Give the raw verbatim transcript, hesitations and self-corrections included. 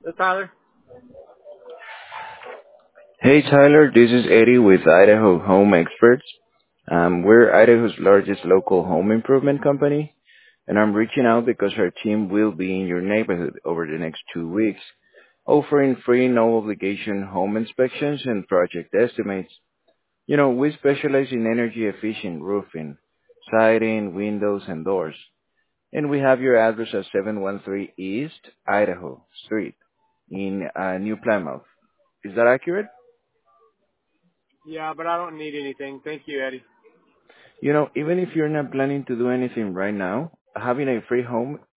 This Tyler? Hey Tyler, this is Eddie with Idaho Home Experts. Um, we're Idaho's largest local home improvement company, and I'm reaching out because our team will be in your neighborhood over the next two weeks, offering free no obligation home inspections and project estimates. You know, we specialize in energy efficient roofing, siding, windows, and doors. And we have your address at seven one three East Idaho Street in uh, New Plymouth. Is that accurate? Yeah, but I don't need anything. Thank you, Eddie. You know, even if you're not planning to do anything right now, having a free home